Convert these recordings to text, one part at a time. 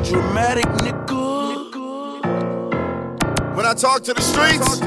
Dramatic nigga. When I talk to the streets,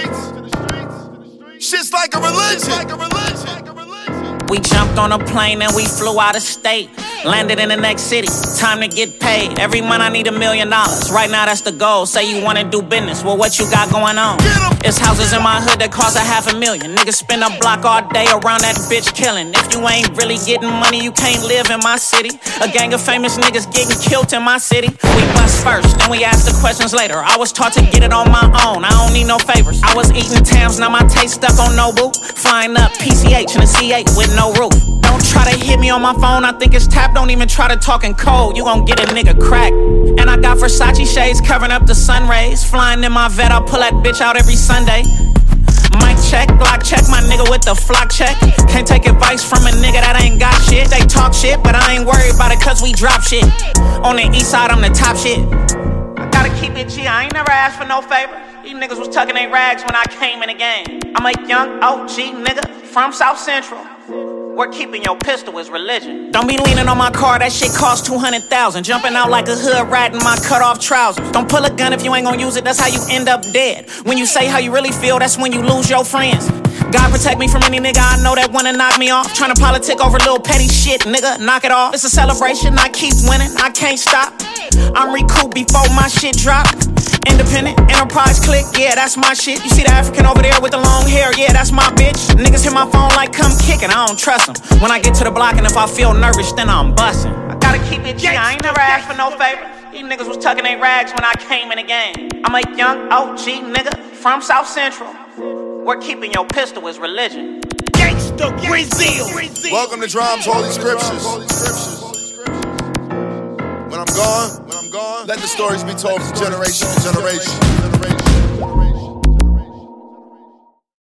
shit's like a religion. We jumped on a plane and we flew out of state. Landed in the next city, time to get paid. Every month I need $1 million. Right now that's the goal. Say you wanna do business, well what you got going on? It's houses in my hood that cost $500,000. Niggas spend a block all day around that bitch killing. If you ain't really getting money, you can't live in my city. A gang of famous niggas getting killed in my city. We bust first, then we ask the questions later. I was taught to get it on my own, I don't need no favors. I was eating Tams, now my taste stuck on Nobu. Flying up PCH in a C8 with no roof. Don't try to hit me on my phone, I think it's tapped. Don't even try to talk in code, you gon' get a nigga cracked. And I got Versace shades covering up the sun rays. Flying in my vet, I'll pull that bitch out every Sunday. Mic check, block check, my nigga with the flock check. Can't take advice from a nigga that ain't got shit. They talk shit, but I ain't worried about it cause we drop shit. On the east side, I'm the top shit. I gotta keep it G, I ain't never asked for no favor. These niggas was tucking their rags when I came in the game. I'm a young OG nigga from South Central. Where keeping your pistol is religion. Don't be leaning on my car, that shit cost $200,000. Jumping out like a hood rat in my cut off trousers. Don't pull a gun if you ain't gon' use it, that's how you end up dead. When you say how you really feel, that's when you lose your friends. God protect me from any nigga I know that wanna knock me off. Tryna politic over little petty shit, nigga, knock it off. It's a celebration, I keep winning, I can't stop. I'm recouped before my shit drop. Independent, enterprise click, yeah, that's my shit. You see the African over there with the long hair, yeah, that's my bitch. Niggas hit my phone like come kicking, I don't trust them. When I get to the block and if I feel nervous, then I'm busting. I gotta keep it G, I ain't never asked for no favor. These niggas was tucking their rags when I came in the game. I'm a young OG nigga from South Central. Where keeping your pistol is religion. Gangsta Brazil. Welcome to Drums Holy Scriptures. When I'm gone, let the stories be told from generation to generation.